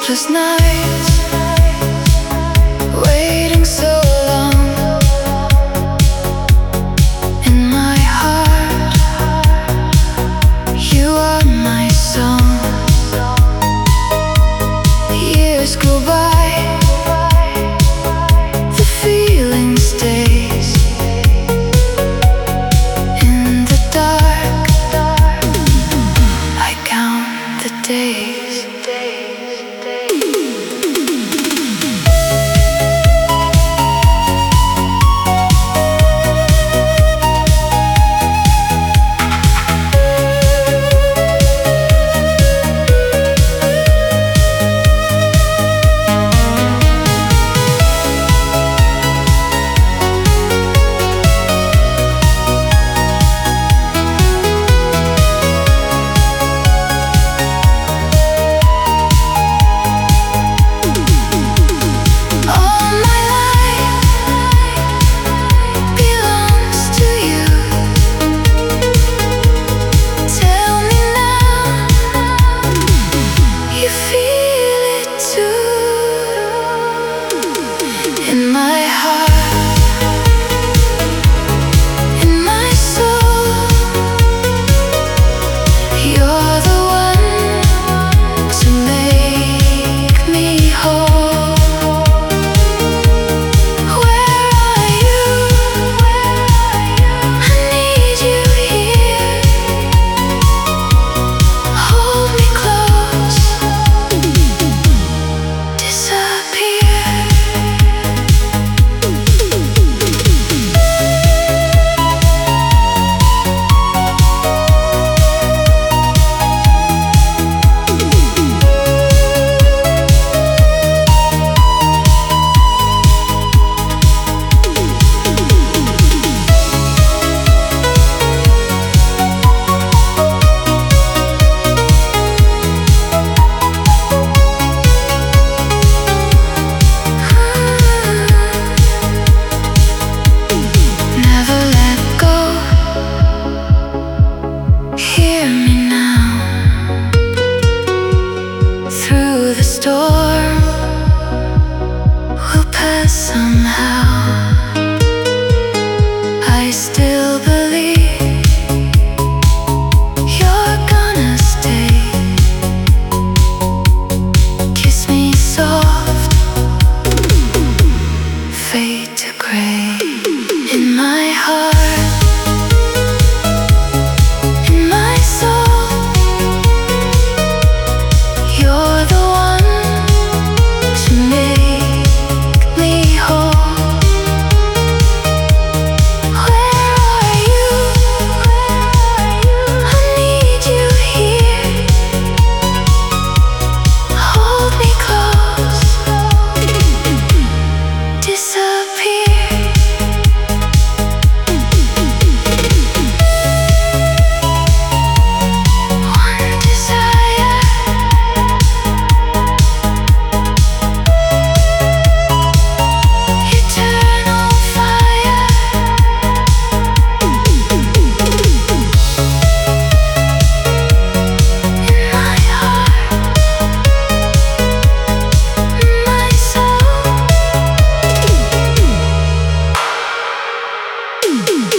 sleepless nights, waiting so long. In my heart, you are my song. Years go by, the feeling stays. In the dark, I count the days. In my heart, in my soul, you're the one to make me whole. Where are you? I need you here. Hold me close, disappear. The storm will pass somehow. I still believe you're gonna stay. Kiss me soft, fade to gray. In my heart, in my soul, you're the one to make me whole. Where are you? I need you here. Hold me close, disappear. One desire, eternal fire. In my heart, in my soul.